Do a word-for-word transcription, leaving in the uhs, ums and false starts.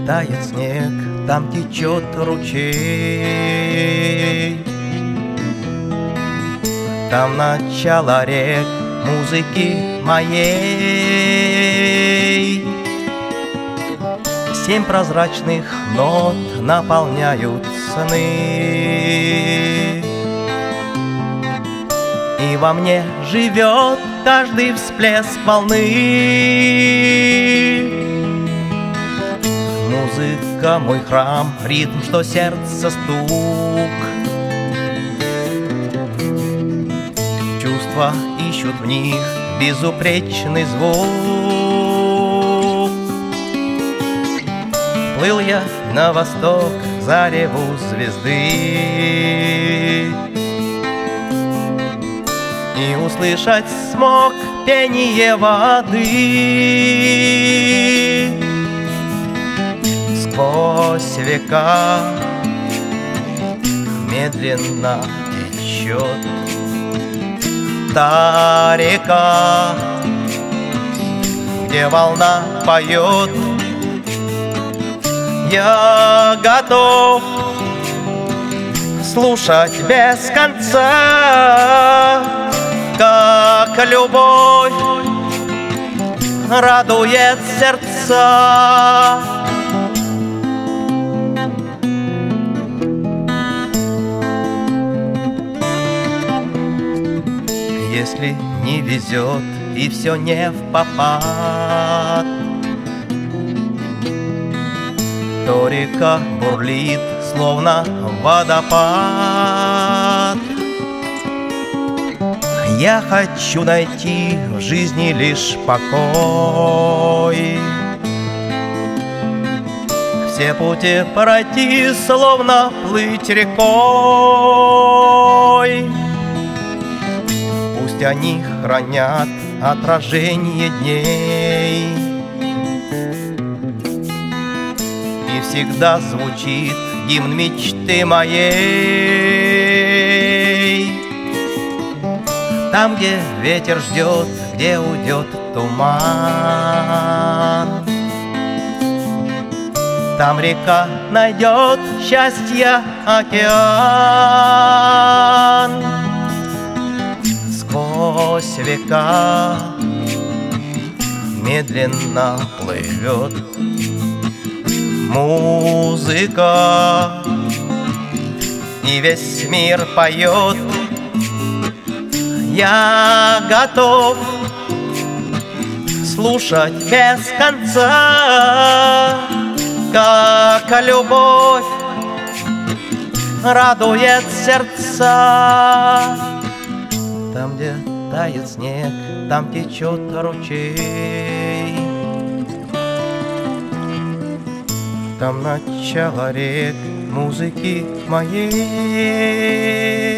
тает снег, там течет ручей. Там начало рек музыки моей. Семь прозрачных нот наполняют сны, и во мне живет каждый всплеск волны. Музыка мой храм, ритм, что сердце стук. Чувства ищут в них безупречный звук. Плыл я на восток за реву звезды, и услышать смог пение воды. Сквозь века медленно течет та река, где волна поет. Я готов слушать без конца, как любовь радует сердца. Если не везет и все не впопад, то река бурлит, словно водопад. Я хочу найти в жизни лишь покой, все пути пройти, словно плыть рекой. Пусть они хранят отражение дней, и всегда звучит гимн мечты моей. Там, где ветер ждет, где уйдет туман, там река найдет счастье океан. Сквозь века медленно плывет музыка, и весь мир поет. Я готов слушать без конца, как любовь радует сердца. Там, где тает снег, там течет ручей. Там начало рек музыки моей.